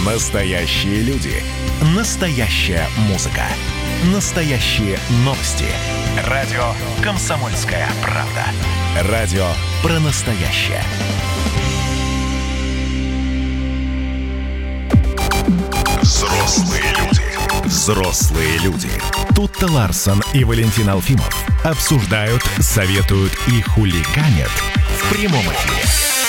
Настоящие люди. Настоящая музыка. Настоящие новости. Радио «Комсомольская правда». Радио про настоящее. Взрослые люди. Взрослые люди. Тутта Ларсон и Валентин Алфимов обсуждают, советуют и хулиганят в прямом эфире.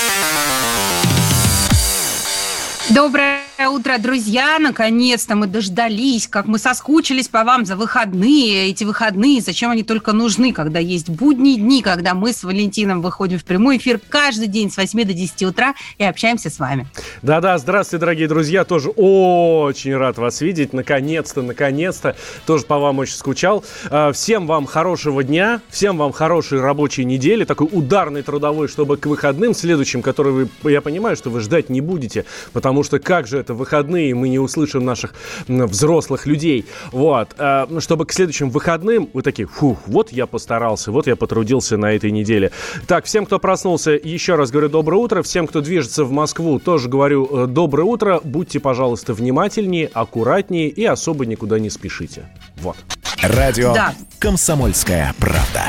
Доброе утро, друзья! Наконец-то мы дождались, как мы соскучились по вам за выходные. Эти выходные, зачем они только нужны, когда есть будние дни, когда мы с Валентином выходим в прямой эфир каждый день с 8 до 10 утра и общаемся с вами. Да-да, здравствуйте, дорогие друзья, тоже очень рад вас видеть, наконец-то, тоже по вам очень скучал. Всем вам хорошего дня, всем вам хорошей рабочей недели, такой ударный трудовой, чтобы к выходным следующим, которые я понимаю, что вы ждать не будете, потому что как же это выходные, мы не услышим наших взрослых людей. Вот. Чтобы к следующим выходным вы такие, вот я постарался, вот я потрудился на этой неделе. Так, всем, кто проснулся, еще раз говорю доброе утро. Всем, кто движется в Москву, тоже говорю доброе утро. Будьте, пожалуйста, внимательнее, аккуратнее и особо никуда не спешите. Вот. Радио «Комсомольская правда».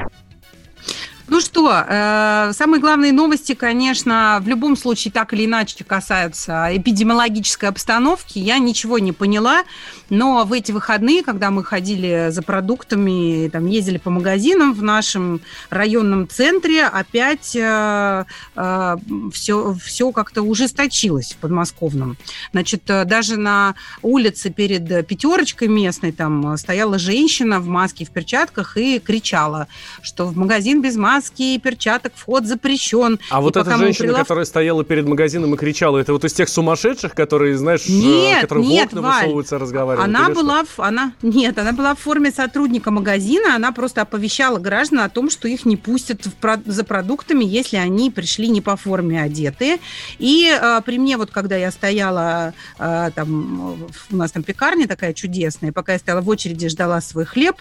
Ну что, самые главные новости, конечно, в любом случае так или иначе касаются эпидемиологической обстановки. Я ничего не поняла, но в эти выходные, когда мы ходили за продуктами, там, ездили по магазинам в нашем районном центре, опять все как-то ужесточилось в подмосковном. Значит, даже на улице перед пятерочкой местной там стояла женщина в маске, в перчатках и кричала, что в магазин без маски и перчаток вход запрещен. А вот эта женщина, которая стояла перед магазином и кричала, это вот из тех сумасшедших, которые, знаешь, которые в окна высовываются, разговаривают? Она была в форме сотрудника магазина, она просто оповещала граждан о том, что их не пустят за продуктами, если они пришли не по форме одетые. И при мне, вот когда я стояла, там, у нас там пекарня такая чудесная, пока я стояла в очереди, ждала свой хлеб,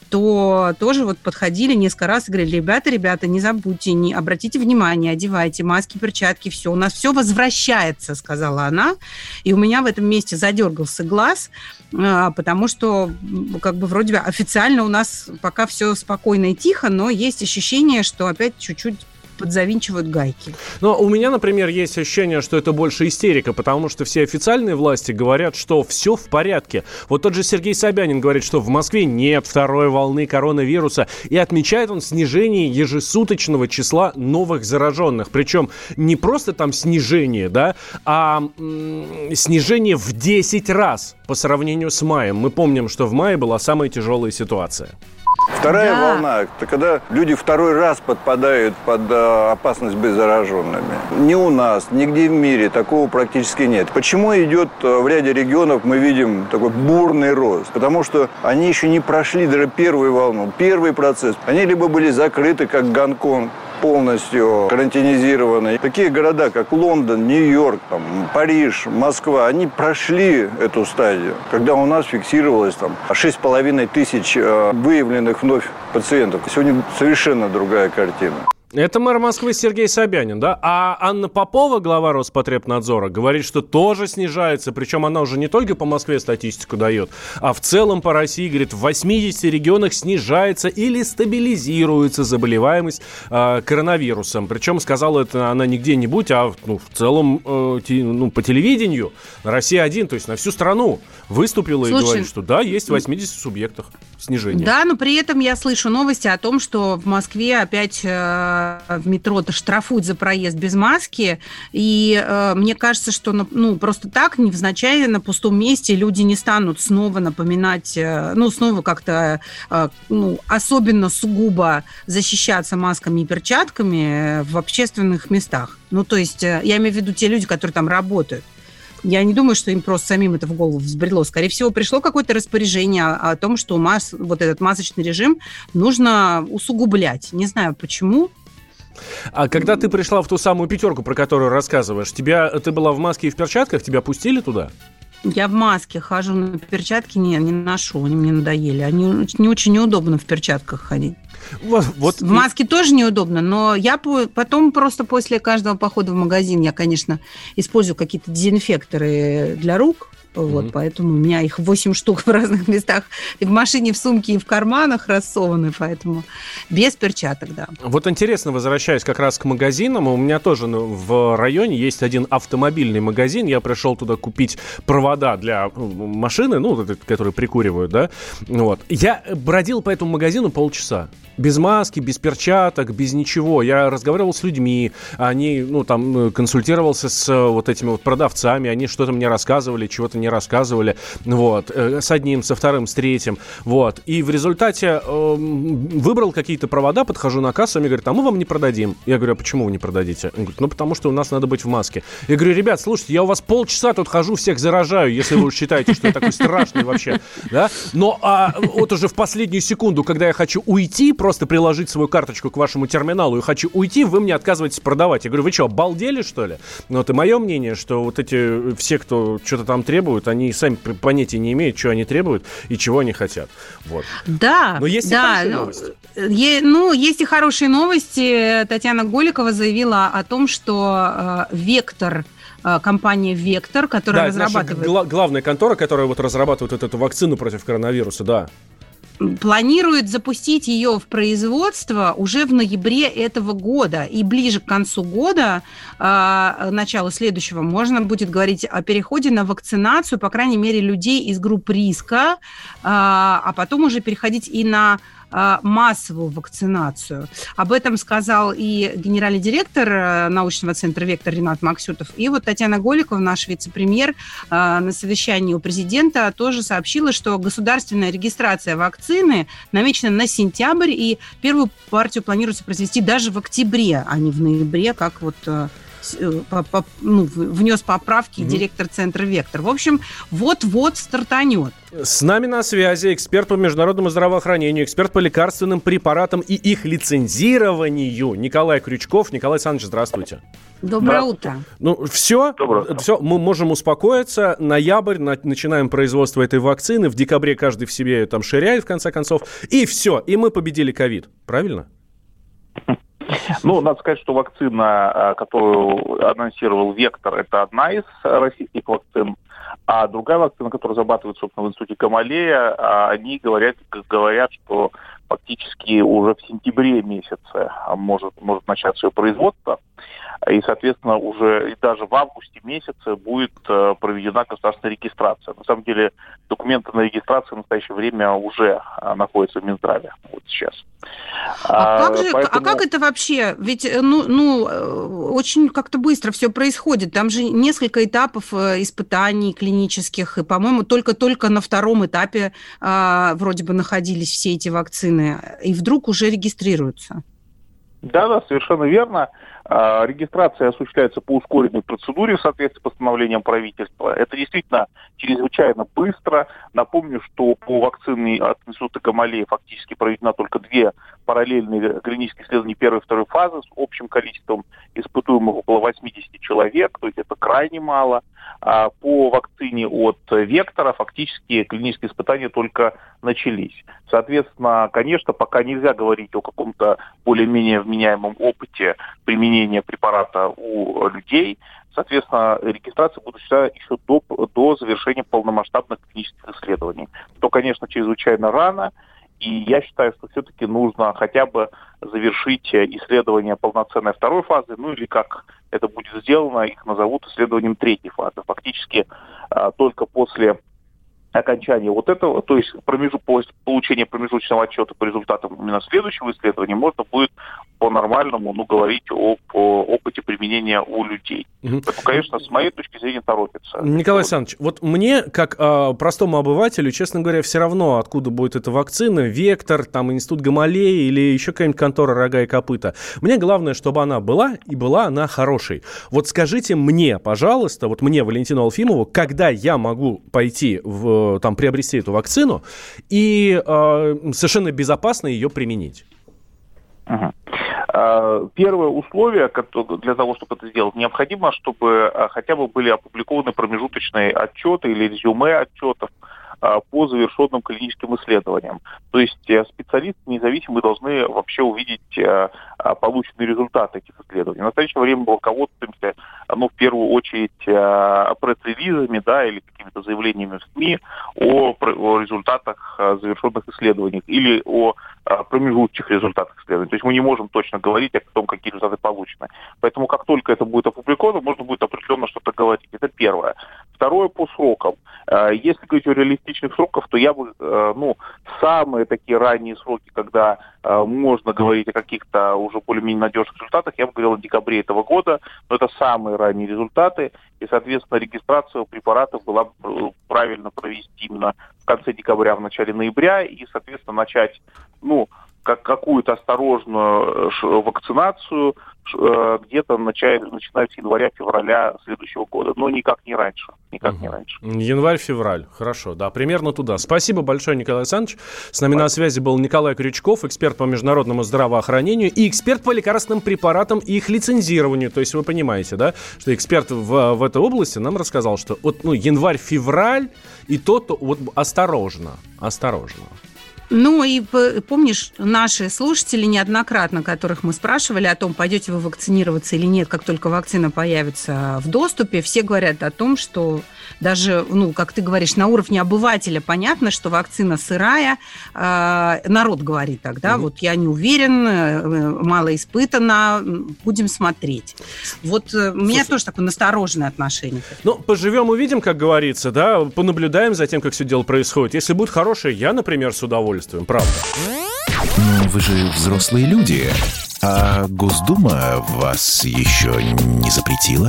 то тоже вот подходили несколько раз и говорили, ребята, не забудьте, не обратите внимание, одевайте маски, перчатки, все, у нас все возвращается, сказала она. И у меня в этом месте задергался глаз, потому что как бы вроде бы официально у нас пока все спокойно и тихо, но есть ощущение, что опять чуть-чуть подзавинчивают гайки. Но у меня, например, есть ощущение, что это больше истерика, потому что все официальные власти говорят, что все в порядке. Вот тот же Сергей Собянин говорит, что в Москве нет второй волны коронавируса, и отмечает он снижение ежесуточного числа новых зараженных. Причем не просто там снижение, да, а снижение в 10 раз по сравнению с маем. Мы помним, что в мае была самая тяжелая ситуация. Вторая волна, это когда люди второй раз подпадают под опасность быть зараженными. Ни у нас, нигде в мире такого практически нет. Почему идет в ряде регионов, мы видим такой бурный рост? Потому что они еще не прошли даже первую волну, первый процесс. Они либо были закрыты, как Гонконг, полностью карантинизированы. Такие города, как Лондон, Нью-Йорк, там, Париж, Москва, они прошли эту стадию, когда у нас фиксировалось там 6,5 тысяч выявленных вновь пациентов. Сегодня совершенно другая картина. Это мэр Москвы Сергей Собянин, да? А Анна Попова, глава Роспотребнадзора, говорит, что тоже снижается. Причем она уже не только по Москве статистику дает, а в целом по России, говорит, в 80 регионах снижается или стабилизируется заболеваемость коронавирусом. Причем сказала это она не где-нибудь, а в целом по телевидению. Россия-1, то есть на всю страну выступила. Слушай, и говорит, что да, есть в 80 субъектах снижение. Да, но при этом я слышу новости о том, что в Москве опять в метро-то штрафуют за проезд без маски, и мне кажется, что просто так, невзначай, на пустом месте люди не станут снова напоминать, снова как-то особенно сугубо защищаться масками и перчатками в общественных местах. То есть я имею в виду те люди, которые там работают. Я не думаю, что им просто самим это в голову взбрело. Скорее всего, пришло какое-то распоряжение о том, что вот этот масочный режим нужно усугублять. Не знаю, почему. А когда ты пришла в ту самую пятерку, про которую рассказываешь, ты была в маске и в перчатках, тебя пустили туда? Я в маске хожу, на перчатки не ношу, они мне надоели. Они не очень неудобно в перчатках ходить. Вот. В маске тоже неудобно, но я потом просто после каждого похода в магазин я, конечно, использую какие-то дезинфекторы для рук. Вот, поэтому у меня их 8 штук в разных местах. И в машине, в сумке, и в карманах рассованы, поэтому без перчаток, да. Вот интересно, возвращаясь как раз к магазинам, у меня тоже в районе есть один автомобильный магазин. Я пришел туда купить провода для машины, которые прикуривают, да. Вот. Я бродил по этому магазину полчаса. Без маски, без перчаток, без ничего. Я разговаривал с людьми, они, консультировался с вот этими вот продавцами, они что-то мне рассказывали, чего-то не рассказывали, вот, с одним, со вторым, с третьим, вот. И в результате выбрал какие-то провода, подхожу на кассу, они говорят, а мы вам не продадим. Я говорю, а почему вы не продадите? Он говорит, потому что у нас надо быть в маске. Я говорю, ребят, слушайте, я у вас полчаса тут хожу, всех заражаю, если вы считаете, что я такой страшный вообще, да? Но вот уже в последнюю секунду, когда я хочу уйти, просто приложить свою карточку к вашему терминалу и хочу уйти, вы мне отказываетесь продавать. Я говорю, вы что, обалдели, что ли? Вот и мое мнение, что вот эти все, кто что-то там требуют, они сами понятия не имеют, что они требуют и чего они хотят. Вот. Да. Но есть и хорошие новости. Есть и хорошие новости. Татьяна Голикова заявила о том, что «Вектор», компания «Вектор», которая разрабатывает... Наша главная контора, которая вот разрабатывает эту вакцину против коронавируса, да. Планирует запустить ее в производство уже в ноябре этого года. И ближе к концу года, начала следующего, можно будет говорить о переходе на вакцинацию, по крайней мере, людей из групп риска, а потом уже переходить и на массовую вакцинацию. Об этом сказал и генеральный директор научного центра «Вектор» Ринат Максютов. И вот Татьяна Голикова, наш вице-премьер, на совещании у президента тоже сообщила, что государственная регистрация вакцины намечена на сентябрь, и первую партию планируется произвести даже в октябре, а не в ноябре, как вот... внес поправки директор центра «Вектор». В общем, вот-вот стартанет. С нами на связи эксперт по международному здравоохранению, эксперт по лекарственным препаратам и их лицензированию Николай Крючков. Николай Александрович, здравствуйте. Доброе утро. Все, мы можем успокоиться. Ноябрь, начинаем производство этой вакцины. В декабре каждый в себе ее там ширяет, в конце концов. И все, и мы победили ковид. Правильно? Надо сказать, что вакцина, которую анонсировал «Вектор», это одна из российских вакцин, а другая вакцина, которая разрабатывается, собственно, в институте Гамалея, они говорят, что фактически уже в сентябре месяце может начаться ее производство. И, соответственно, уже и даже в августе месяце будет проведена государственная регистрация. На самом деле, документы на регистрацию в настоящее время уже находятся в Минздраве вот сейчас. Как это вообще? Ведь очень как-то быстро все происходит. Там же несколько этапов испытаний клинических, и, по-моему, только на втором этапе вроде бы находились все эти вакцины, и вдруг уже регистрируются. Да, совершенно верно. Регистрация осуществляется по ускоренной процедуре в соответствии с постановлением правительства. Это действительно чрезвычайно быстро. Напомню, что по вакцине от института Гамалея фактически проведена только 2 параллельные клинические исследования первой и второй фазы с общим количеством испытуемых около 80 человек, то есть это крайне мало. А по вакцине от «Вектора» фактически клинические испытания только начались. Соответственно, конечно, пока нельзя говорить о каком-то более-менее вменяемом опыте применения препарата у людей. Соответственно, регистрация будет еще до завершения полномасштабных клинических исследований. То, конечно, чрезвычайно рано. И я считаю, что все-таки нужно хотя бы завершить исследование полноценной второй фазы, или как это будет сделано, их назовут исследованием третьей фазы. Фактически только после окончания вот этого, то есть получения промежуточного отчета по результатам именно следующего исследования, можно будет по-нормальному говорить о опыте применения у людей. Поэтому, конечно, с моей точки зрения торопится. Николай Александрович, вот мне, как простому обывателю, честно говоря, все равно, откуда будет эта вакцина, «Вектор», там, институт Гамалея или еще какая-нибудь контора «Рога и копыта». Мне главное, чтобы она была, и была она хорошей. Вот скажите мне, пожалуйста, вот мне, Валентину Алфимову, когда я могу пойти приобрести эту вакцину и совершенно безопасно ее применить? Первое условие для того, чтобы это сделать, необходимо, чтобы хотя бы были опубликованы промежуточные отчеты или резюме отчетов по завершенным клиническим исследованиям. То есть специалисты независимые должны вообще увидеть полученные результаты этих исследований. В настоящее время мы руководствуемся, в первую очередь, пресс-релизами, или какими-то заявлениями в СМИ о результатах завершенных исследований или о промежуточных результатах исследований. То есть мы не можем точно говорить о том, какие результаты получены. Поэтому как только это будет опубликовано, можно будет определенно что-то говорить. Это первое. Второе, по срокам. Если говорить о реалистичных сроках, то я бы, самые такие ранние сроки, когда можно говорить о каких-то уже более-менее надежных результатах, я бы говорил о декабре этого года, но это самые ранние результаты, и, соответственно, регистрацию препаратов была правильно провести именно в конце декабря, в начале ноября, и, соответственно, начать, какую-то осторожную вакцинацию где-то начиная с января-февраля следующего года, но никак не раньше. Январь-февраль, хорошо, да, примерно туда. Спасибо большое, Николай Александрович. С нами на связи был Николай Крючков, эксперт по международному здравоохранению и эксперт по лекарственным препаратам и их лицензированию. То есть вы понимаете, да, что эксперт в этой области нам рассказал, что январь-февраль и то-то осторожно. И помнишь, наши слушатели неоднократно, которых мы спрашивали о том, пойдете вы вакцинироваться или нет, как только вакцина появится в доступе, все говорят о том, что даже, как ты говоришь, на уровне обывателя понятно, что вакцина сырая, народ говорит так, да, я не уверен, мало испытана, будем смотреть. У меня тоже такое настороженное отношение. Поживем, увидим, как говорится, да, понаблюдаем за тем, как все дело происходит. Если будет хорошее, я, например, с удовольствием. Правда. Вы же взрослые люди. А Госдума вас еще не запретила?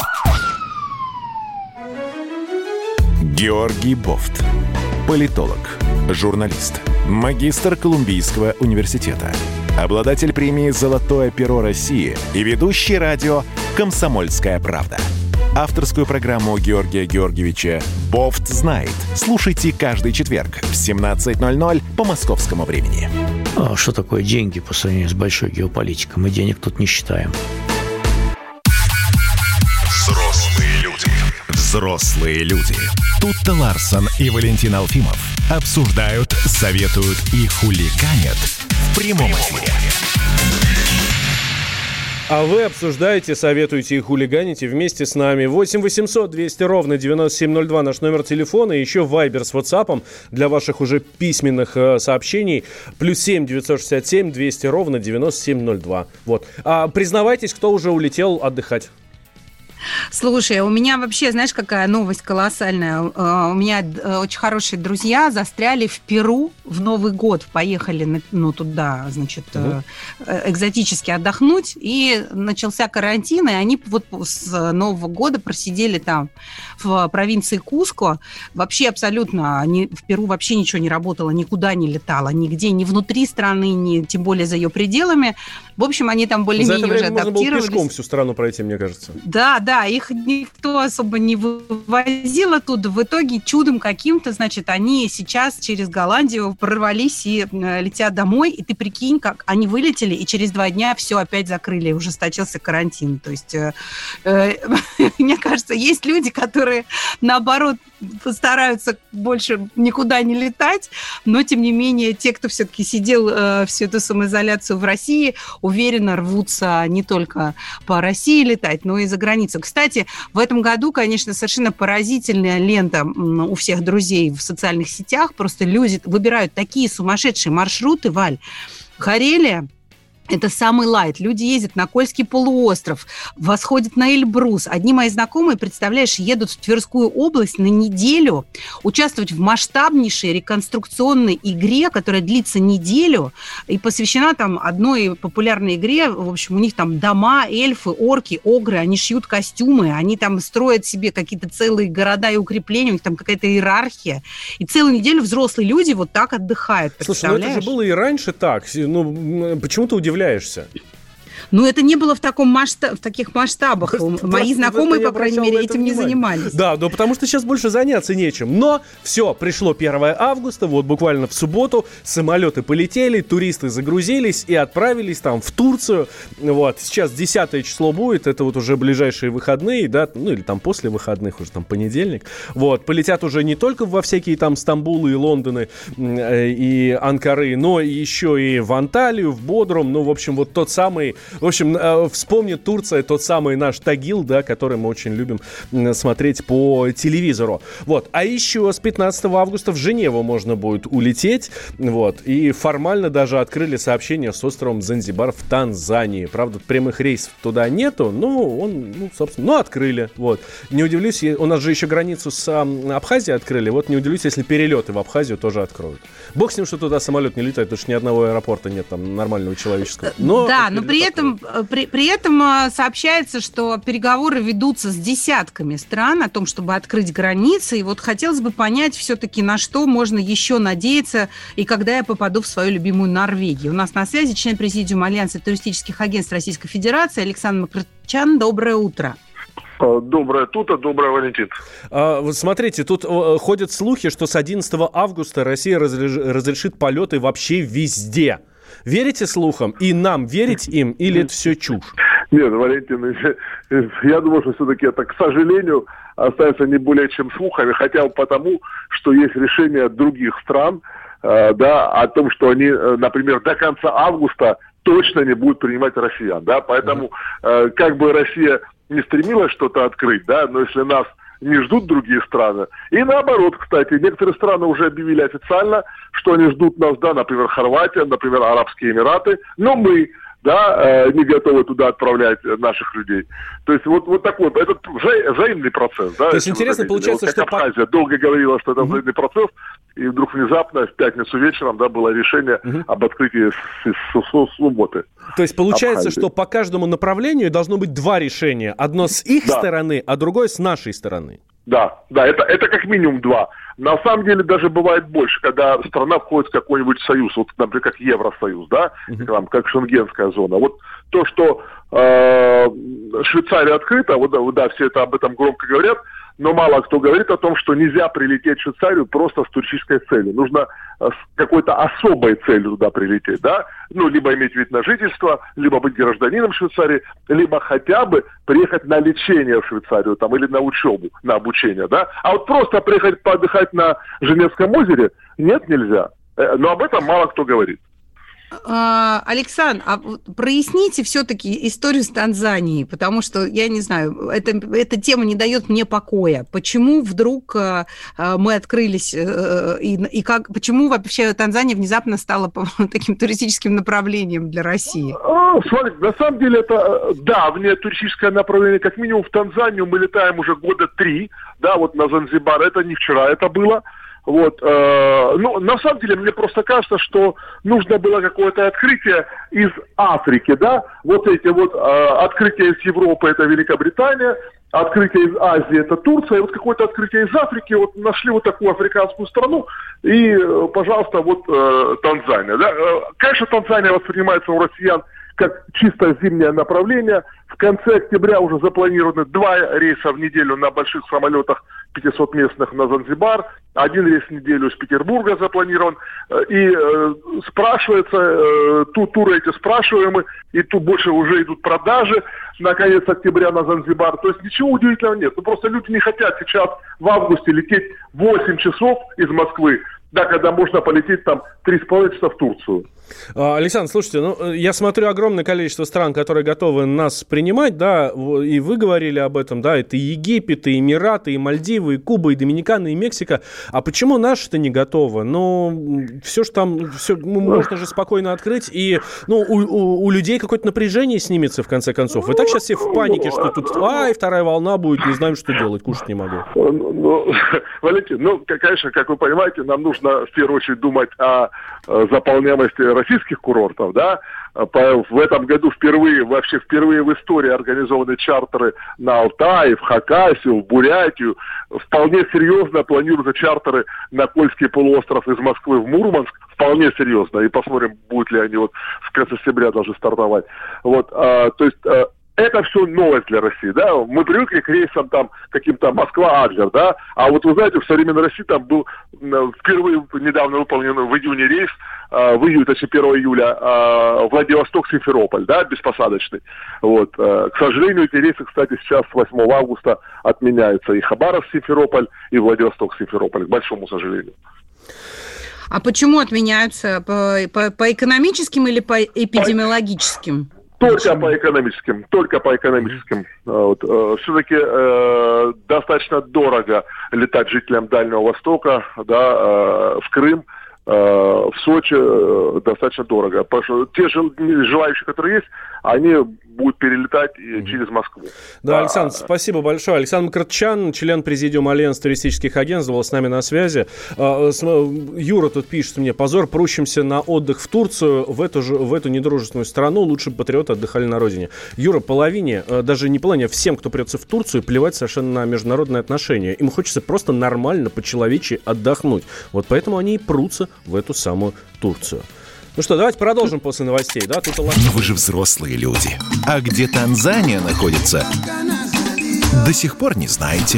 Георгий Бофт. Политолог, журналист, магистр Колумбийского университета, обладатель премии «Золотое перо России» и ведущий радио «Комсомольская правда». Авторскую программу Георгия Георгиевича «Бофт знает». Слушайте каждый четверг в 17:00 по московскому времени. А что такое деньги по сравнению с большой геополитикой? Мы денег тут не считаем. Взрослые люди. Тут-то Ларсон и Валентин Алфимов обсуждают, советуют и хулиганят в прямом эфире. А вы обсуждаете, советуете и хулиганите вместе с нами. 8 800 200 ровно 9702 наш номер телефона. И еще Вайбер с WhatsApp для ваших уже письменных сообщений. +7 967 200 ровно 9702. Признавайтесь, кто уже улетел отдыхать. Слушай, у меня вообще, знаешь, какая новость колоссальная? У меня очень хорошие друзья застряли в Перу в Новый год. Поехали туда, экзотически отдохнуть. И начался карантин, и они с Нового года просидели там в провинции Куско. Вообще абсолютно в Перу вообще ничего не работало, никуда не летало, нигде, ни внутри страны, ни тем более за ее пределами. В общем, они там более-менее уже адаптировались. Можно было пешком всю страну пройти, мне кажется. Да, их никто особо не вывозил оттуда. В итоге чудом каким-то, они сейчас через Голландию прорвались и летят домой. И ты прикинь, как они вылетели, и через 2 дня все опять закрыли, ужесточился карантин. То есть, мне кажется, есть люди, которые, наоборот, постараются больше никуда не летать, но, тем не менее, те, кто все-таки сидел всю эту самоизоляцию в России, уверенно рвутся не только по России летать, но и за границу. Кстати, в этом году, конечно, совершенно поразительная лента у всех друзей в социальных сетях. Просто люди выбирают такие сумасшедшие маршруты, Валь. Карелия – это самый лайт. Люди ездят на Кольский полуостров, восходят на Эльбрус. Одни мои знакомые, представляешь, едут в Тверскую область на неделю участвовать в масштабнейшей реконструкционной игре, которая длится неделю и посвящена там одной популярной игре. В общем, у них там дома, эльфы, орки, огры, они шьют костюмы, они там строят себе какие-то целые города и укрепления, у них там какая-то иерархия. И целую неделю взрослые люди вот так отдыхают. Слушай, это же было и раньше так. Почему ты удивляешься? Но это не было в таких масштабах. Мои знакомые, по крайней мере, этим не занимались. Да, но потому что сейчас больше заняться нечем. Но все, пришло 1 августа, вот буквально в субботу самолеты полетели, туристы загрузились и отправились там в Турцию. Вот, сейчас 10 число будет, это вот уже ближайшие выходные, да, ну или там после выходных, уже там понедельник. Вот, полетят уже не только во всякие там Стамбулы и Лондоны и Анкары, но еще и в Анталию, в Бодрум, ну, в общем, вот тот самый, в общем, вспомнит Турция тот самый наш Тагил, да, который мы очень любим смотреть по телевизору. Вот, а еще с 15 августа в Женеву можно будет улететь, вот, и формально даже открыли сообщение с островом Занзибар в Танзании. Правда, прямых рейсов туда нету, но собственно, открыли, вот. Не удивлюсь, у нас же еще границу с Абхазией открыли, вот не удивлюсь, если перелеты в Абхазию тоже откроют. Бог с ним, что туда самолет не летает, потому что ни одного аэропорта нет там нормального человеческого. Но при этом сообщается, что переговоры ведутся с десятками стран о том, чтобы открыть границы, и вот хотелось бы понять все-таки, на что можно еще надеяться, и когда я попаду в свою любимую Норвегию. У нас на связи член президиума Альянса туристических агентств Российской Федерации Александр Макарчан. Доброе утро. Доброе утро, доброе, Валентин. Смотрите, тут ходят слухи, что с 11 августа Россия разрешит полеты вообще везде. Верите слухам? И нам верить им, или это все чушь? Нет, Валентин, я думаю, что все-таки это, к сожалению, остается не более чем слухами, хотя бы потому, что есть решения других стран, да, о том, что они, например, до конца августа точно не будут принимать россиян, да, поэтому как бы Россия не стремилась что-то открыть, да, но если нас не ждут другие страны. И наоборот, кстати, некоторые страны уже объявили официально, что они ждут нас, да, например, Хорватия, например, Арабские Эмираты, но мы, да, не готовы туда отправлять наших людей. То есть вот такой, это взаимный процесс. Да, то есть интересно, получается, вот, что... Абхазия долго говорила, что это взаимный процесс, и вдруг внезапно в пятницу вечером, да, было решение об открытии с субботы. То есть получается, Абхазии. Что по каждому направлению должно быть два решения. Одно с их стороны, а другое с нашей стороны. Да, это как минимум два. На самом деле даже бывает больше, когда страна входит в какой-нибудь союз, вот, например, как Евросоюз, да, там, как Шенгенская зона. Вот то, что Швейцария открыта, вот, да, все это об этом громко говорят, но мало кто говорит о том, что нельзя прилететь в Швейцарию просто с туристической целью. Нужно с какой-то особой целью туда прилететь, да? Ну, либо иметь вид на жительство, либо быть гражданином Швейцарии, либо хотя бы приехать на лечение в Швейцарию, там, или на учебу, на обучение, да? А вот просто приехать поотдыхать на Женевском озере нет, нельзя. Но об этом мало кто говорит. Александр, проясните все-таки историю с Танзанией, потому что, я не знаю, эта тема не дает мне покоя. Почему вдруг мы открылись, и почему вообще Танзания внезапно стала таким туристическим направлением для России? Смотрите, на самом деле это давнее туристическое направление. Как минимум в Танзанию мы летаем уже года 3, да, вот на Занзибар. Это не вчера это было. Вот, ну, на самом деле, мне просто кажется, что нужно было какое-то открытие из Африки, да, вот эти вот открытия из Европы, это Великобритания, открытие из Азии, это Турция, и вот какое-то открытие из Африки, вот нашли вот такую африканскую страну, и, пожалуйста, вот Танзания, да. Конечно, Танзания воспринимается у россиян как чисто зимнее направление. В конце октября уже запланированы 2 рейса в неделю на больших самолетах 500 местных на Занзибар. 1 рейс в неделю из Петербурга запланирован. И спрашивается, туры эти спрашиваемы, и тут больше уже идут продажи на конец октября на Занзибар. То есть ничего удивительного нет. Ну, просто люди не хотят сейчас в августе лететь 8 часов из Москвы, да, когда можно полететь там 3,5 часа в Турцию. Александр, слушайте, ну, я смотрю огромное количество стран, которые готовы нас принимать, да, и вы говорили об этом, да, это и Египет, и Эмираты, и Мальдивы, и Куба, и Доминикана, и Мексика. А почему наши-то не готовы? Ну, все же там, все, можно же спокойно открыть, и, ну, у людей какое-то напряжение снимется, в конце концов. И так сейчас все в панике, что тут, вторая волна будет, не знаем, что делать, кушать не могу. Валентин, конечно, как вы понимаете, нам нужно нужно в первую очередь думать о заполняемости российских курортов, да. В этом году впервые в истории организованы чартеры на Алтай, в Хакасию, в Бурятию. Вполне серьезно планируются чартеры на Кольский полуостров из Москвы в Мурманск. Вполне серьезно. И посмотрим, будут ли они в конце сентября должны стартовать. То есть это все новость для России, да. Мы привыкли к рейсам там каким-то Москва-Адлер, да. А вот вы знаете, в современной России там был впервые недавно выполнен в июне рейс, в июле, точнее 1 июля, Владивосток-Симферополь, да, беспосадочный. К сожалению, эти рейсы, кстати, сейчас с 8 августа отменяются. И Хабаровск-Симферополь, и Владивосток-Симферополь, к большому сожалению. А почему отменяются? По экономическим или по эпидемиологическим? Только по экономическим. Все-таки достаточно дорого летать жителям Дальнего Востока, да, в Крым, в Сочи достаточно дорого. Потому что те желающие, которые есть, они будут перелетать через Москву. Да, Александр, спасибо большое. Александр Мкртчян, член президиума Альянса туристических агентств, был с нами на связи. Юра тут пишет мне: позор прущимся на отдых в Турцию, в эту недружественную страну, лучше бы патриоты отдыхали на родине. Юра, половине, даже не половине, а всем, кто придется в Турцию, плевать совершенно на международные отношения. Им хочется просто нормально, по-человечьи отдохнуть. Вот поэтому они и прутся в эту самую Турцию. Ну что, давайте продолжим после новостей, да? Но вы же взрослые люди. А где Танзания находится, до сих пор не знаете.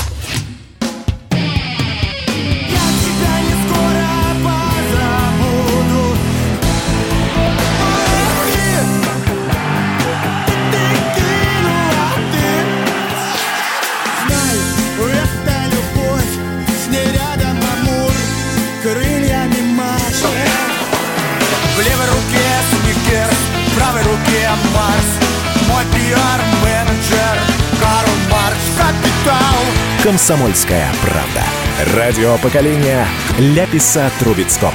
«Комсомольская правда». Радио поколения Ляписа Трубецкого.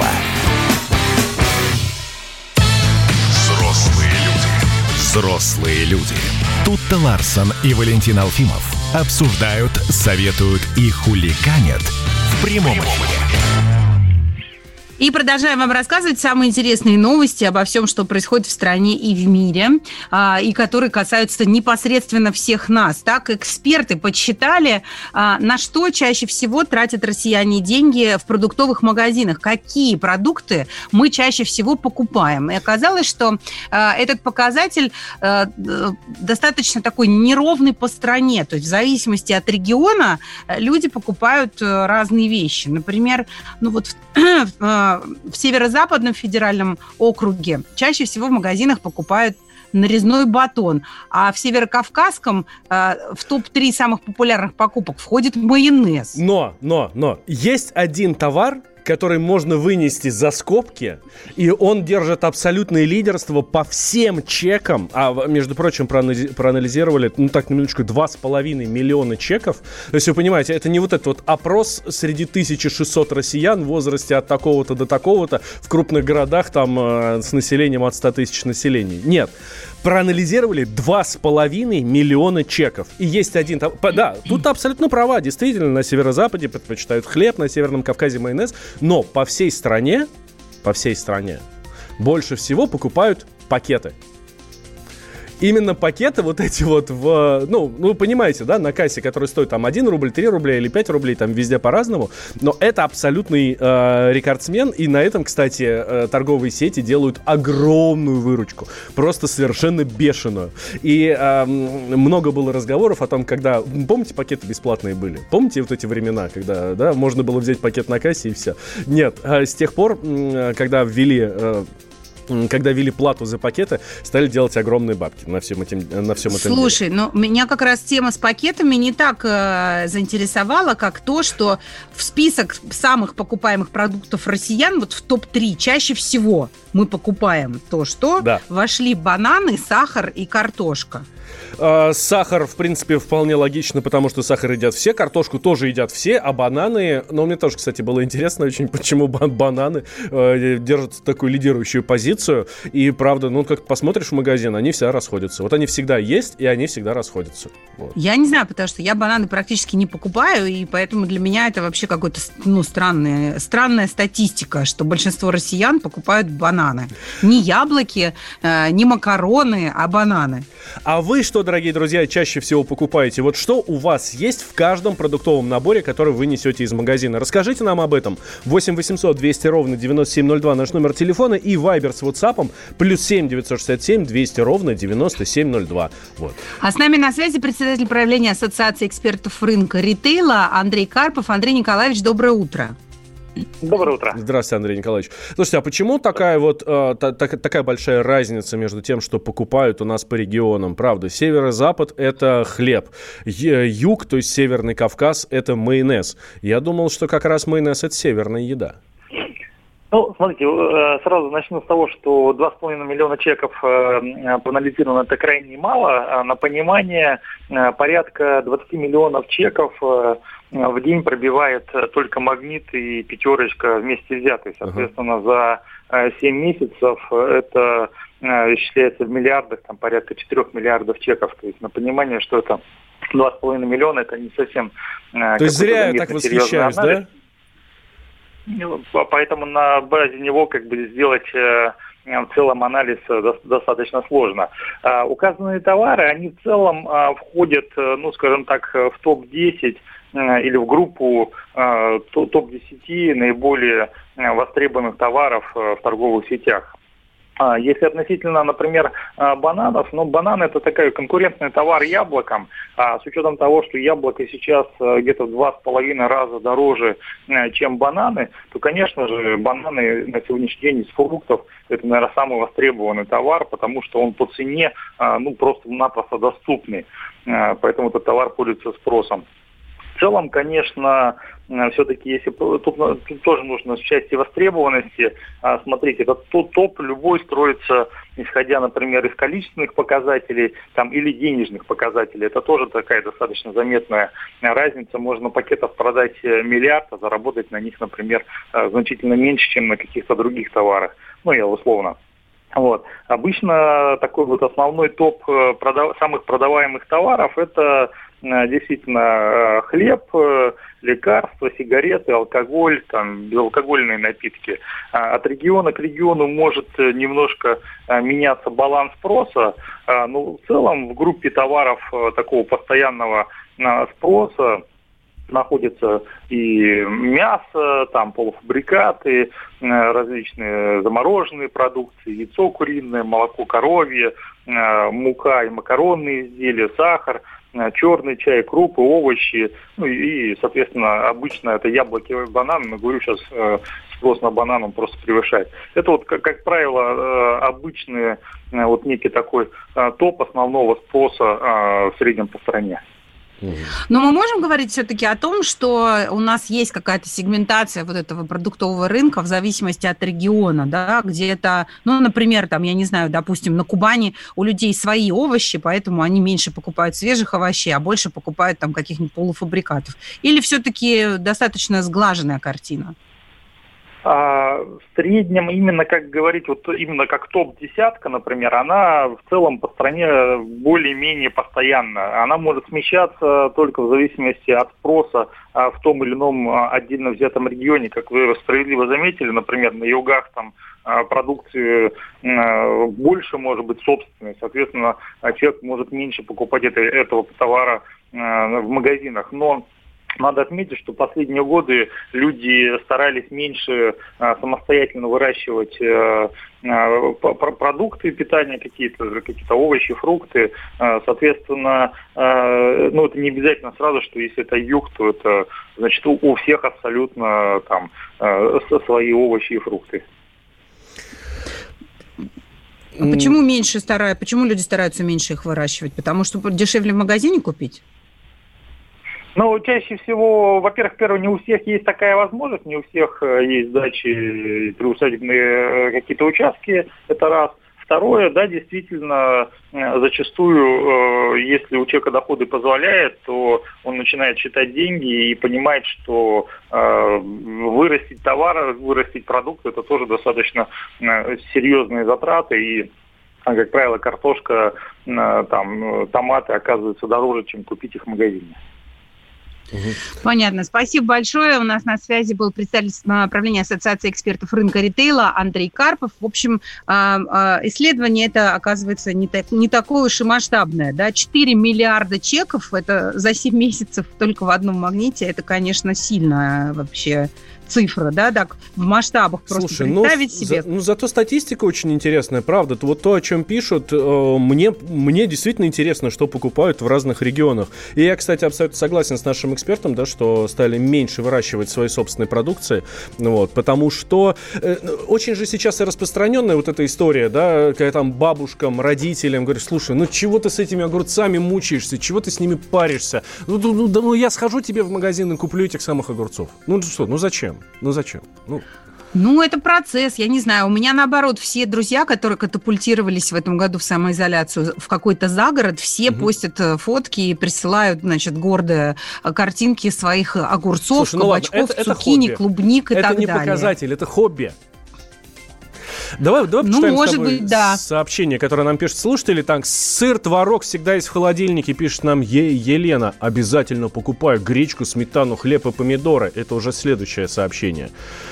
Взрослые люди. Тутта Ларсон и Валентин Алфимов обсуждают, советуют и хулиганят в прямом эфире. И продолжаем вам рассказывать самые интересные новости обо всем, что происходит в стране и в мире, и которые касаются непосредственно всех нас. Так, эксперты подсчитали, на что чаще всего тратят россияне деньги в продуктовых магазинах, какие продукты мы чаще всего покупаем. И оказалось, что этот показатель достаточно такой неровный по стране. То есть в зависимости от региона люди покупают разные вещи. Например, в Северо-Западном федеральном округе чаще всего в магазинах покупают нарезной батон, а в Северо-Кавказском в топ-3 самых популярных покупок входит майонез. Но есть один товар, который можно вынести за скобки, и он держит абсолютное лидерство по всем чекам. А, между прочим, проанализировали, на минуточку, 2,5 миллиона чеков. То есть, вы понимаете, это не вот этот вот опрос среди 1600 россиян в возрасте от такого-то до такого-то в крупных городах там с населением от 100 тысяч населения. Нет. Проанализировали 2,5 миллиона чеков. И есть один... Да, тут абсолютно права. Действительно, на Северо-Западе предпочитают хлеб, на Северном Кавказе майонез. Но по всей стране больше всего покупают пакеты. Именно пакеты вот эти вот вы понимаете, да, на кассе, которые стоят там 1 рубль, 3 рубля или 5 рублей, там везде по-разному, но это абсолютный рекордсмен, и на этом, кстати, торговые сети делают огромную выручку, просто совершенно бешеную. И много было разговоров о том, когда, помните, пакеты бесплатные были? Помните вот эти времена, когда, да, можно было взять пакет на кассе и все? Нет, с тех пор, когда ввели плату за пакеты, стали делать огромные бабки на всем этом деле. Слушай, меня как раз тема с пакетами не так заинтересовала, как то, что в список самых покупаемых продуктов россиян, вот в топ-3 чаще всего мы покупаем то, что вошли бананы, сахар и картошка. Сахар, в принципе, вполне логично, потому что сахар едят все, картошку тоже едят все, а бананы... мне тоже, кстати, было интересно очень, почему бананы держат такую лидирующую позицию. позицию. И, правда, как посмотришь в магазин, они всегда расходятся. Вот они всегда есть, и они всегда расходятся. Вот. Я не знаю, потому что я бананы практически не покупаю, и поэтому для меня это вообще какой-то, странная статистика, что большинство россиян покупают бананы. Не яблоки, не макароны, а бананы. А вы что, дорогие друзья, чаще всего покупаете? Вот что у вас есть в каждом продуктовом наборе, который вы несете из магазина? Расскажите нам об этом. 8 800 200 ровно 9702 наш номер телефона и Viber с WhatsApp +7 967 200 ровно 9702. Вот. А с нами на связи председатель правления Ассоциации экспертов рынка ритейла Андрей Карпов. Андрей Николаевич, доброе утро. Доброе утро. Здравствуйте, Андрей Николаевич. Слушайте, а почему такая большая разница между тем, что покупают у нас по регионам? Правда, север и запад – это хлеб. Юг, то есть Северный Кавказ – это майонез. Я думал, что как раз майонез – это северная еда. Смотрите, сразу начну с того, что 2,5 миллиона чеков проанализировано, это крайне мало. На понимание, порядка 20 миллионов чеков в день пробивает только Магнит и Пятерочка вместе взятые. Соответственно, за 7 месяцев это исчисляется в миллиардах, там порядка 4 миллиардов чеков. То есть на понимание, что это 2,5 миллиона, это не совсем... То есть зря я так восхищаюсь, да? Поэтому на базе него сделать в целом анализ достаточно сложно. Указанные товары, они в целом входят, в топ-10 или в группу топ-10 наиболее востребованных товаров в торговых сетях. Если относительно, например, бананов, бананы – это такой конкурентный товар яблокам. С учетом того, что яблоко сейчас где-то в 2,5 раза дороже, чем бананы, то, конечно же, бананы на сегодняшний день из фруктов – это, наверное, самый востребованный товар, потому что он по цене просто-напросто доступный. Поэтому этот товар пользуется спросом. В целом, конечно, все-таки, если тут тоже нужно в части востребованности, смотрите, этот топ любой строится, исходя, например, из количественных показателей или денежных показателей. Это тоже такая достаточно заметная разница. Можно пакетов продать миллиард, а заработать на них, например, значительно меньше, чем на каких-то других товарах. Я условно. Обычно такой основной топ самых продаваемых товаров – это действительно хлеб, лекарства, сигареты, алкоголь, безалкогольные напитки. От региона к региону может немножко меняться баланс спроса, но в целом в группе товаров такого постоянного спроса находятся и мясо, полуфабрикаты, различные замороженные продукты, яйцо куриное, молоко коровье, мука и макаронные изделия, сахар, черный чай, крупы, овощи, и, соответственно, обычно это яблоки и бананы, но говорю, сейчас спрос на банан он просто превышает. Это как правило, обычный некий такой топ основного спроса в среднем по стране. Но мы можем говорить все-таки о том, что у нас есть какая-то сегментация этого продуктового рынка в зависимости от региона, да, где-то, например, допустим, на Кубани у людей свои овощи, поэтому они меньше покупают свежих овощей, а больше покупают каких-нибудь полуфабрикатов. Или все-таки достаточно сглаженная картина? В среднем, именно как говорить, именно как топ-десятка, например, она в целом по стране более-менее постоянна. Она может смещаться только в зависимости от спроса в том или ином отдельно взятом регионе. Как вы справедливо заметили, например, на югах продукции больше может быть собственной. Соответственно, человек может меньше покупать этого товара в магазинах. Но надо отметить, что последние годы люди старались меньше самостоятельно выращивать продукты питания, какие-то овощи, фрукты. Соответственно, это не обязательно сразу, что если это юг, то это значит у всех абсолютно свои овощи и фрукты. А почему люди стараются меньше их выращивать? Потому что дешевле в магазине купить? Чаще всего, во-первых, не у всех есть такая возможность, не у всех есть дачи, приусадебные какие-то участки, это раз. Второе, да, действительно, зачастую, если у человека доходы позволяют, то он начинает считать деньги и понимает, что вырастить товар, вырастить продукт – это тоже достаточно серьезные затраты, и, как правило, картошка, томаты оказываются дороже, чем купить их в магазине. Понятно. Спасибо большое. У нас на связи был представитель правления Ассоциации экспертов рынка ритейла Андрей Карпов. В общем, исследование это, оказывается, не такое уж и масштабное. Да? 4 миллиарда чеков это за 7 месяцев только в одном магните. Это, конечно, сильная вообще цифра, да, так в масштабах просто. Слушай, представить себе. Зато статистика очень интересная, правда. Вот то, о чем пишут, мне действительно интересно, что покупают в разных регионах. И я, кстати, абсолютно согласен с нашим экспертом, да, что стали меньше выращивать своей собственной продукции, вот, потому что очень же сейчас и распространенная вот эта история, да, когда там бабушкам, родителям говоришь: слушай, чего ты с этими огурцами мучаешься, чего ты с ними паришься? Я схожу тебе в магазин и куплю этих самых огурцов. Зачем? Зачем? Это процесс, я не знаю. У меня, наоборот, все друзья, которые катапультировались в этом году в самоизоляцию в какой-то загород, все постят фотки и присылают, гордо картинки своих огурцов, кабачков, цукини, клубник и так далее. Это не показатель, это хобби. Давай почитаем с тобой сообщение, которое нам пишет слушатели. Так, сыр, творог всегда есть в холодильнике, пишет нам Елена. Обязательно покупаю гречку, сметану, хлеб и помидоры. Это уже следующее сообщение.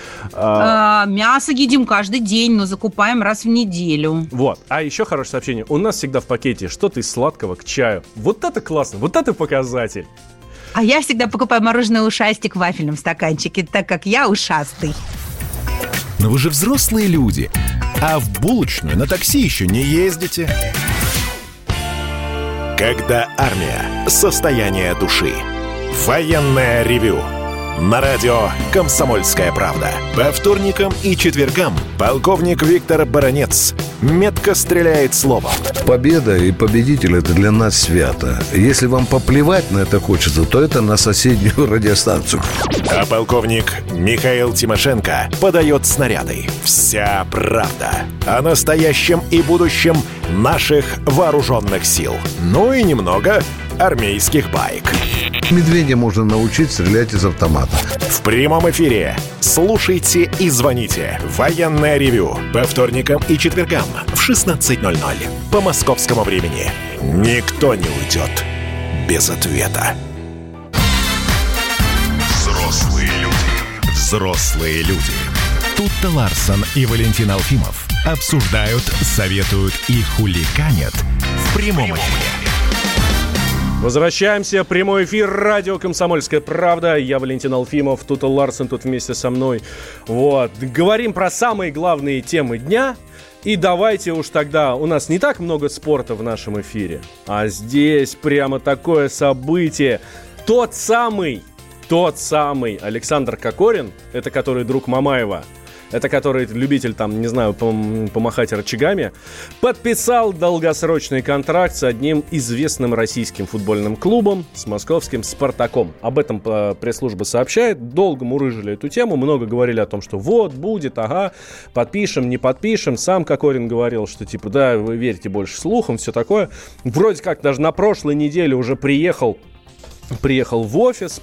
Мясо едим каждый день, но закупаем раз в неделю. Вот. А еще хорошее сообщение. У нас всегда в пакете что-то из сладкого к чаю. Вот это классно, вот это показатель. А я всегда покупаю мороженое ушастик в вафельном стаканчике, так как я ушастый. Но вы же взрослые люди, а в булочную на такси еще не ездите. Когда армия. Состояние души. Военное ревю. На радио «Комсомольская правда». По вторникам и четвергам полковник Виктор Баранец метко стреляет словом. Победа и победитель – это для нас свято. Если вам поплевать на это хочется, то это на соседнюю радиостанцию. А полковник Михаил Тимошенко подает снаряды. Вся правда о настоящем и будущем наших вооруженных сил. Ну и немного армейских баек. Медведя можно научить стрелять из автомата. В прямом эфире слушайте и звоните. Военное ревю по вторникам и четвергам в 16:00 по московскому времени. Никто не уйдет без ответа. Взрослые люди. Тут-то Ларсон и Валентин Алфимов обсуждают, советуют и хулиганят в прямом эфире. Возвращаемся. Прямой эфир. Радио «Комсомольская правда». Я Валентин Алфимов. Тут Ларсон тут вместе со мной. Вот. Говорим про самые главные темы дня. И давайте уж тогда... У нас не так много спорта в нашем эфире. А здесь прямо такое событие. Тот самый Александр Кокорин, это который друг Мамаева, это который любитель, помахать рычагами, подписал долгосрочный контракт с одним известным российским футбольным клубом, с московским «Спартаком». Об этом пресс-служба сообщает. Долго мурыжили эту тему, много говорили о том, что вот, будет, подпишем, не подпишем. Сам Кокорин говорил, что вы верите больше слухам, все такое. Вроде как даже на прошлой неделе уже приехал в офис,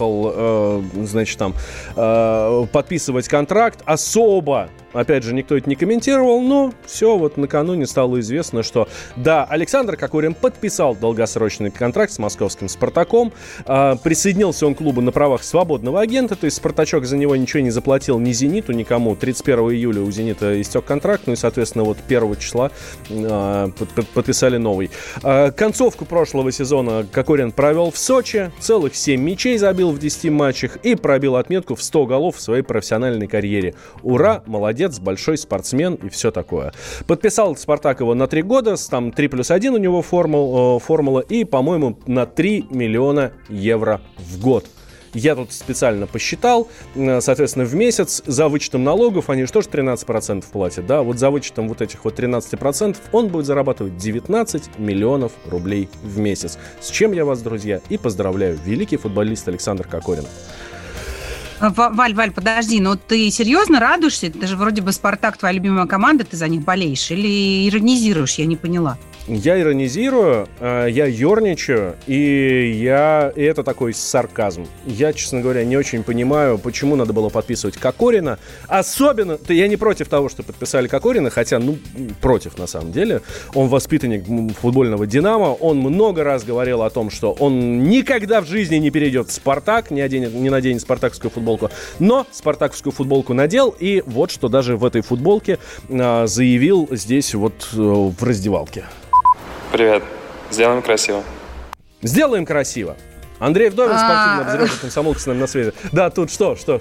подписывать контракт. Особо, опять же, никто это не комментировал, но все, вот накануне стало известно, что да, Александр Кокорин подписал долгосрочный контракт с московским «Спартаком». Присоединился он к клубу на правах свободного агента, то есть «Спартачок» за него ничего не заплатил ни «Зениту», никому. 31 июля у «Зенита» истек контракт, и, соответственно, 1 числа подписали новый. Концовку прошлого сезона Кокорин провел в Сочи. Целых 7 мячей забил в 10 матчах и пробил отметку в 100 голов в своей профессиональной карьере. Ура, молодец, большой спортсмен и все такое. Подписал «Спартак» его на 3 года, там 3+1 у него формула, и, по-моему, на 3 миллиона евро в год. Я тут специально посчитал, соответственно, в месяц за вычетом налогов, они же тоже 13% платят, да, вот за вычетом вот этих вот 13% он будет зарабатывать 19 миллионов рублей в месяц. С чем я вас, друзья, и поздравляю. Великий футболист Александр Кокорин. Валь, подожди, но ты серьезно радуешься? Это же вроде бы «Спартак» твоя любимая команда, ты за них болеешь? Или иронизируешь? Я не поняла. Я иронизирую, я ерничаю, и это такой сарказм. Я, честно говоря, не очень понимаю, почему надо было подписывать Кокорина. Особенно, я не против того, что подписали Кокорина, хотя, против на самом деле. Он воспитанник футбольного «Динамо», он много раз говорил о том, что он никогда в жизни не перейдет в «Спартак», не наденет спартаковскую футболку, но спартаковскую футболку надел, и вот что даже в этой футболке заявил здесь вот в раздевалке. Привет. Сделаем красиво. Сделаем красиво. Андрей Вдовин, спортивный обозреватель «Комсомолки» с нами на связи. Да, тут что? За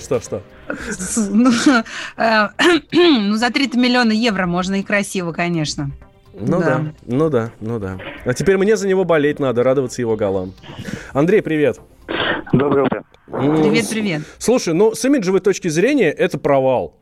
30 миллионов евро можно и красиво, конечно. Ну да. А теперь мне за него болеть надо, радоваться его голам. Андрей, привет. Доброе утро. Привет. Слушай, с имиджевой точки зрения это провал.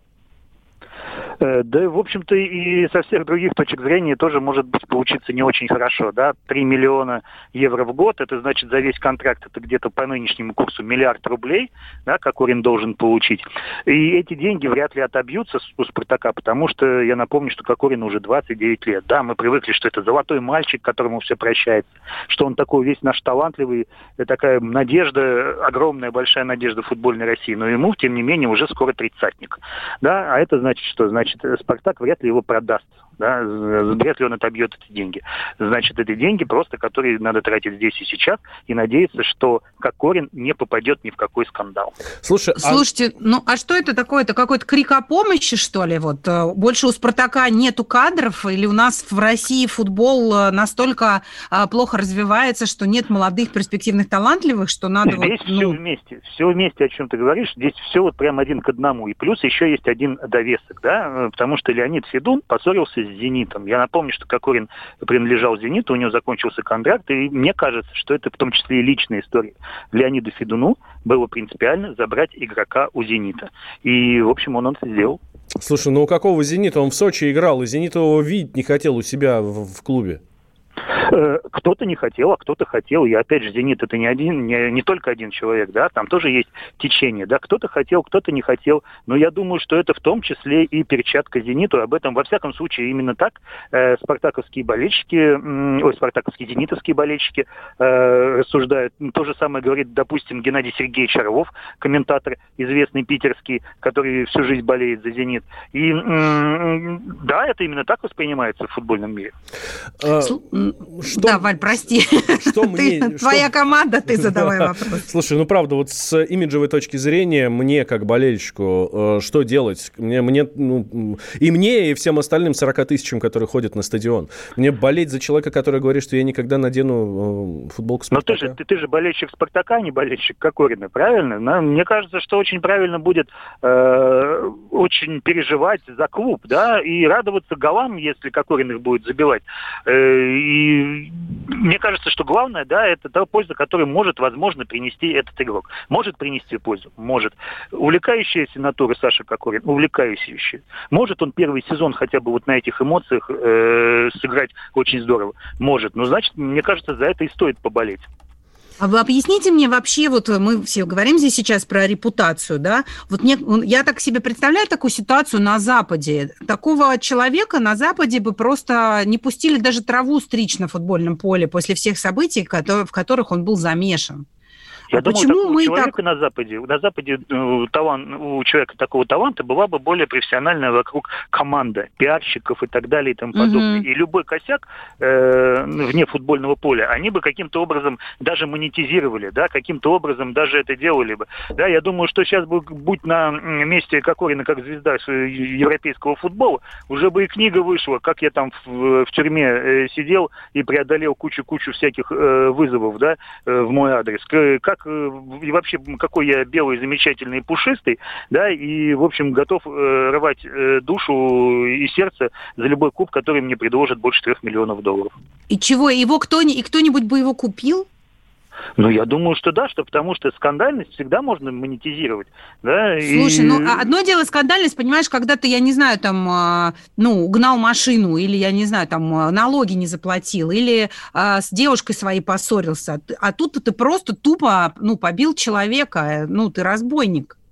Да, в общем-то, и со всех других точек зрения тоже может быть получиться не очень хорошо, да. 3 миллиона евро в год, это значит за весь контракт, это где-то по нынешнему курсу 1 миллиард рублей, да, Кокорин должен получить. И эти деньги вряд ли отобьются у «Спартака», потому что я напомню, что Кокорину уже 29 лет. Да, мы привыкли, что это золотой мальчик, которому все прощается, что он такой весь наш талантливый, такая надежда, огромная, большая надежда футбольной России. Но ему, тем не менее, уже скоро 30-ник. Да, а это значит что? Значит, «Спартак» вряд ли его продаст. Да, вряд ли он отобьет эти деньги. Значит, это деньги просто, которые надо тратить здесь и сейчас, и надеяться, что Кокорин не попадет ни в какой скандал. Слушайте, а что это такое? Это какой-то крик о помощи, что ли? Вот больше у «Спартака» нету кадров, или у нас в России футбол настолько плохо развивается, что нет молодых, перспективных, талантливых, что надо... Здесь все вместе, о чем ты говоришь, здесь все вот прям один к одному. И плюс еще есть один довесок, да, потому что Леонид Федун поссорился с «Зенитом». Я напомню, что Кокорин принадлежал «Зениту», у него закончился контракт, и мне кажется, что это в том числе и личная история. Леониду Федуну было принципиально забрать игрока у «Зенита». И, в общем, он это сделал. Слушай, у какого «Зенита»? Он в Сочи играл, и «Зенит» его видеть не хотел у себя в клубе. Кто-то не хотел, а кто-то хотел. И опять же, «Зенит» это не только один человек, да, там тоже есть течение, да, кто-то хотел, кто-то не хотел. Но я думаю, что это в том числе и перчатка «Зениту». Об этом, во всяком случае, именно так спартаковские зенитовские болельщики рассуждают. То же самое говорит, допустим, Геннадий Сергеевич Орлов, комментатор известный питерский, который всю жизнь болеет за «Зенит». И да, это именно так воспринимается в футбольном мире. Да, Валь, прости. Твоя команда, ты задавай вопрос. Слушай, правда, вот с имиджевой точки зрения, мне, как болельщику, что делать? И всем остальным 40 тысячам, которые ходят на стадион. Мне болеть за человека, который говорит, что я никогда надену футболку «Спартака». Но ты же болельщик «Спартака», а не болельщик Кокорина, правильно? Мне кажется, что очень правильно будет очень переживать за клуб, да, и радоваться голам, если Кокорин их будет забивать. И мне кажется, что главное, да, это та польза, которую может, возможно, принести этот игрок. Может принести пользу? Может. Увлекающаяся натура Саша Кокорин, увлекающаяся. Может он первый сезон хотя бы вот на этих эмоциях сыграть очень здорово? Может. Но, значит, мне кажется, за это и стоит поболеть. А вы объясните мне вообще, вот мы все говорим здесь сейчас про репутацию, да, вот я так себе представляю такую ситуацию на Западе. Такого человека на Западе бы просто не пустили даже траву стричь на футбольном поле после всех событий, в которых он был замешан. Я думаю, такого человека на Западе у человека такого таланта была бы более профессиональная вокруг команда, пиарщиков и так далее и тому подобное. И любой косяк вне футбольного поля, они бы каким-то образом даже монетизировали, да, каким-то образом даже это делали бы. Да, я думаю, что сейчас будь на месте Кокорина как звезда европейского футбола, уже бы и книга вышла, как я там в тюрьме сидел и преодолел кучу всяких вызовов, да, в мой адрес. И вообще, какой я белый, замечательный и пушистый, да, и, в общем, готов рвать душу и сердце за любой клуб, который мне предложит больше $3 миллионов. И чего? Кто-нибудь бы его купил? Я думаю, что да, потому что скандальность всегда можно монетизировать. Да, слушай, одно дело скандальность, понимаешь, когда ты, я не знаю, там, угнал машину, или, я не знаю, там, налоги не заплатил, или с девушкой своей поссорился, а тут ты просто тупо, побил человека, ты разбойник.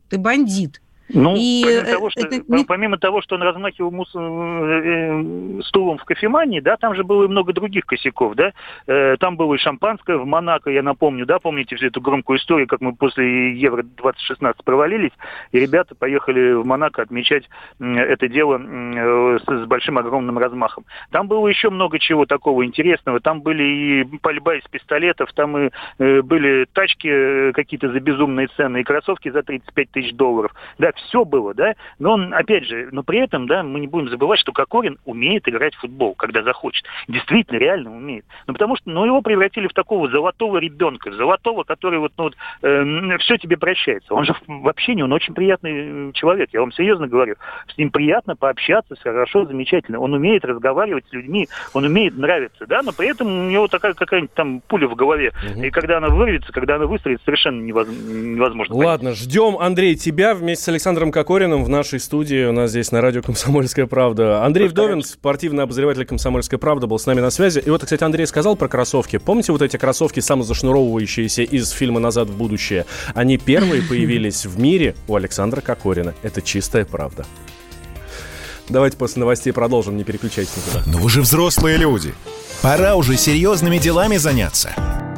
ты бандит. Ну, и помимо того, что он размахивал стулом в кофемании, да, там же было и много других косяков, да. Там было и шампанское в Монако, я напомню, да, помните всю эту громкую историю, как мы после Евро-2016 провалились, и ребята поехали в Монако отмечать это дело с большим огромным размахом. Там было еще много чего такого интересного, там были и пальба из пистолетов, там и были тачки какие-то за безумные цены, и кроссовки за $35 тысяч. Да, все было, да, но он, опять же, но при этом, да, мы не будем забывать, что Кокорин умеет играть в футбол, когда захочет. Действительно, реально умеет. Ну, потому что, его превратили в такого золотого ребенка, золотого, который все тебе прощается. Он же в общении, он очень приятный человек, я вам серьезно говорю. С ним приятно пообщаться, хорошо, замечательно. Он умеет разговаривать с людьми, он умеет нравиться, да, но при этом у него такая какая-нибудь там пуля в голове. И когда она вырвется, когда она выстрелит, совершенно невозможно. Ладно, ждем, Андрей, тебя вместе с Александром Кокориным в нашей студии. У нас здесь на радио «Комсомольская правда». Андрей Вдовин, спортивный обозреватель «Комсомольской правды», был с нами на связи. И вот, кстати, Андрей сказал про кроссовки. Помните вот эти кроссовки, самозашнуровывающиеся из фильма «Назад в будущее»? Они первые появились в мире у Александра Кокорина. Это чистая правда. Давайте после новостей продолжим, не переключайтесь никуда. Но вы же взрослые люди. Пора уже серьезными делами заняться.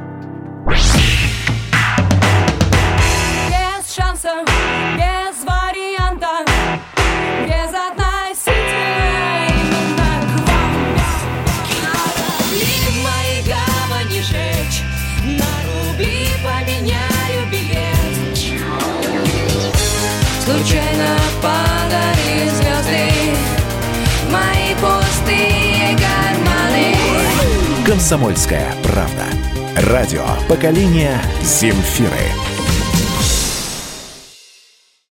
Без шанса, без варианта, без относительной, именно к вам. Корабли мои гавани жечь, на рубли поменяю билет. Случайно падали звезды в мои пустые карманы. «Комсомольская правда». Радио поколения Земфиры.